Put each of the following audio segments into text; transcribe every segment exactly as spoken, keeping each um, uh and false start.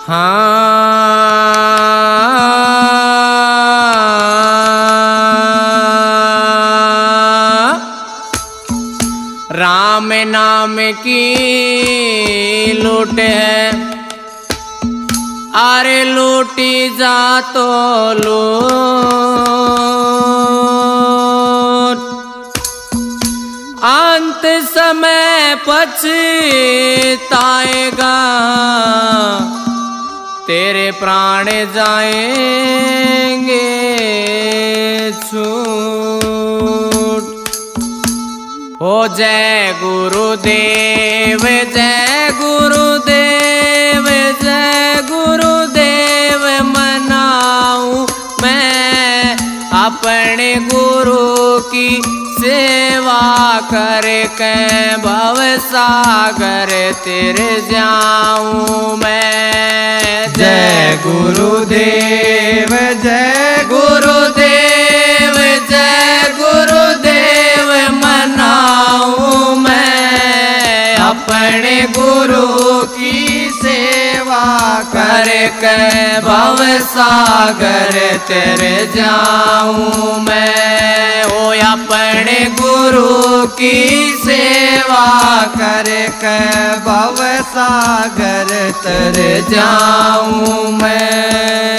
हाँ, राम नाम की लूट है, अरे लूटी जा तो लूट, अंत समय पछताएगा, तेरे प्राण जाएंगे छूट। हो जय गुरुदेव, जय गुरुदेव, जय गुरुदेव मनाऊं मैं अपने गुरु की सेवा करके भव सागर तेरे जाऊं मैं। जय गुरुदेव, जय गुरुदेव, जय गुरुदेव मनाऊं मैं अपने गुरु की सेवा करके भव सागर तेरे जाऊं मैं। ओ अपने गुरु की सेवा करके भव सागर तर जाऊं मैं।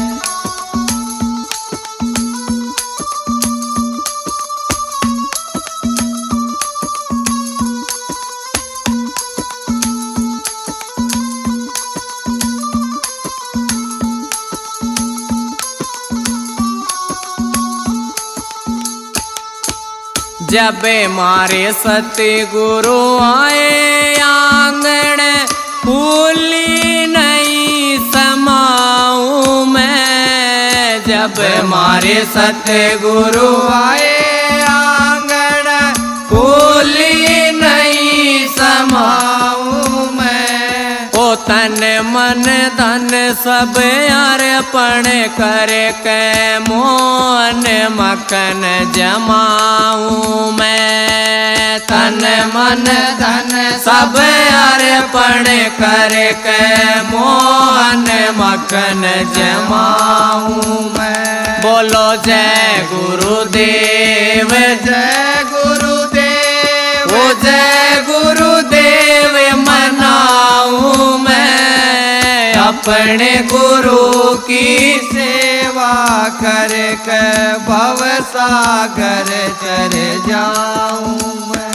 जब मारे सतगुरु आए आंगन फूली नहीं समाऊं मैं। जब मारे सतगुरु आए आंगन फूली नहीं समाऊं मैं। ओ तन मन धन सब अर्पण करके मोहन मखन जमाऊं मैं। तन मन धन सब अर्पण करके मोहन मखन जमाऊं मैं। बोलो जय गुरुदेव, जय गुरुदेव, ओ जय गुरुदेव मनाऊं मैं अपने गुरु की सेवा करके भव सागर तर जाऊं मैं।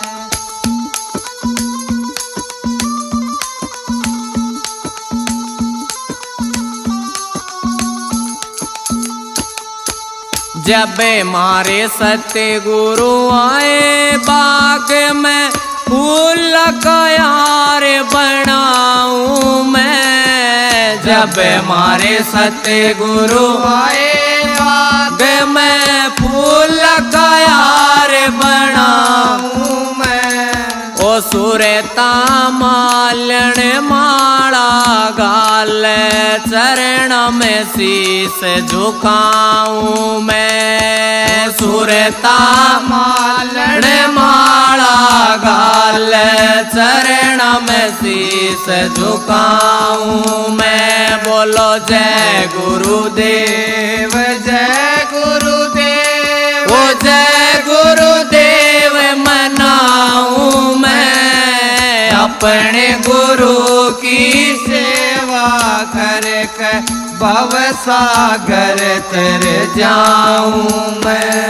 जब मारे सतगुरु आए बाग में फूल का यार बनाऊं मैं। जब मारे सतगुरु आए बाग में फूल का यार बनाऊं मैं। ओ सुरता मालन माला गाल चरण में शीस झुकाऊं मैं। सुरता मालन माला गाल चरण में शीस झुकाऊं मैं। बोलो जय गुरुदेव, जय गुरुदेव, ओ जय गुरुदेव मनाऊं मैं अपने गुरु की सेवा करके भव सागर तर जाऊं मैं।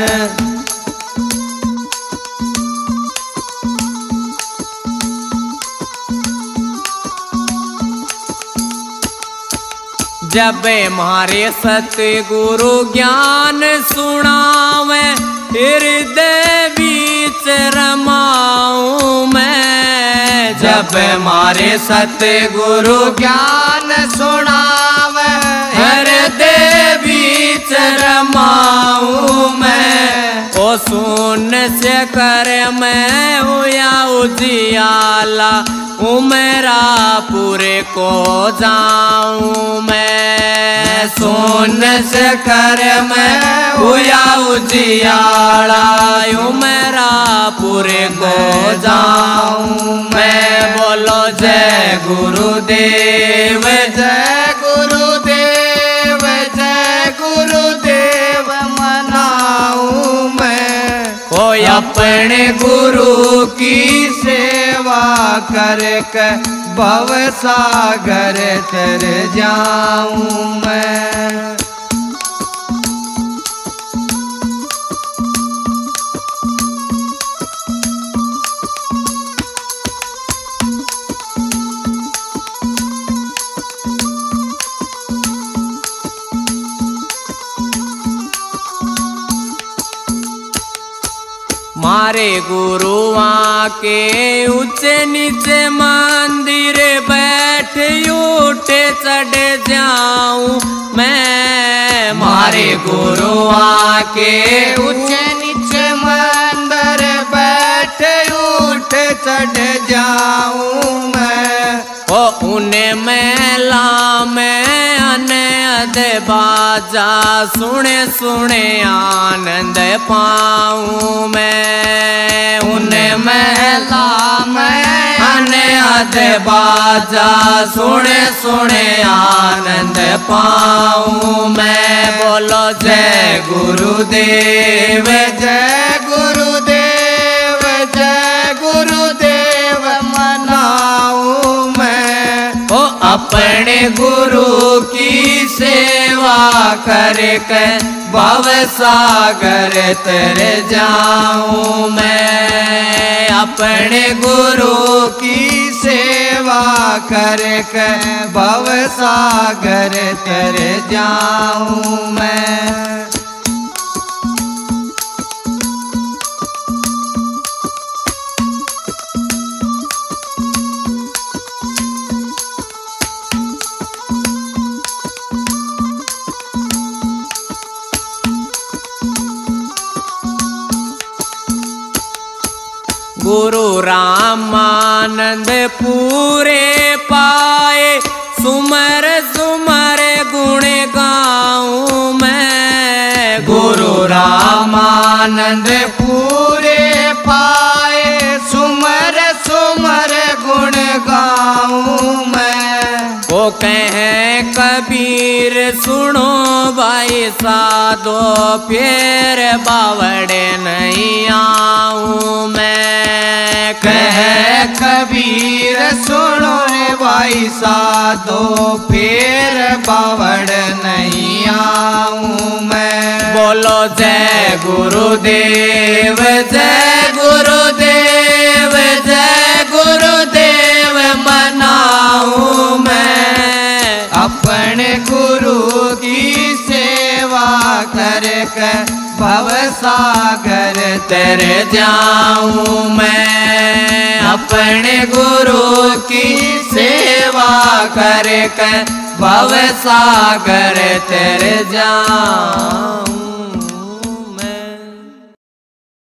जब मारे सतगुरु ज्ञान सुनावे हृदय बीच रमाऊं मैं। जब मारे सतगुरु ज्ञान सुनावे हृदय बीच बीच रमाऊं मैं। ओ सुन से कर मैं हुआ उजियाला, उमरा पूरे को जाऊं मैं। सुन से कर मैं हुआ उजियाला, उमरा पूरे को जाऊं मैं। बोलो जय गुरुदेव, जय गुरुदेव, जय गुरुदेव मनाऊं मैं। ओ अपने गुरु की सेवा करके भव सागर तर जाऊं मैं। मारे गुरुआ के ऊंचे नीचे मंदिर बैठ उठे चढ़ जाऊं मैं। मारे गुरुआ के ऊंचे नीचे मंदिर बैठ उठ चढ़ जाऊं मैं। ओ उन्हें मेला में अनद बाजा सुने सुने आनंद पाऊं मैं। उन्हें मेला में अनद बाजा सुने सुने आनंद पाऊं मैं। बोलो जय गुरुदेव, जय गुरुदेव, जय गुरुदेव मनाऊं मैं। ओ अपने गुरु की सेवा करके भव सागर तर जाऊं मैं। अपने गुरु की सेवा करके भव सागर तर जाऊं मैं। गुरु रामानंद पूरे पाए, सुमर सुमर गुण गाऊं मैं। गुरु रामानंद पूरे पाए, सुमर सुमर गुण गाऊं मैं। वो कहे कबीर सुनो भाई साधो, फिर बावड़े नहीं आऊं मैं। कहे कबीर सुनो भाई साधो, फिर बावड़ नहीं आऊं मैं। बोलो जय गुरुदेव, जय गुरुदेव, जय गुरुदेव मनाऊं मैं। अपने गुरु की सेवा करके भव सागर तर जाऊं मैं। अपने गुरु की सेवा करके भव सागर तर जाऊं।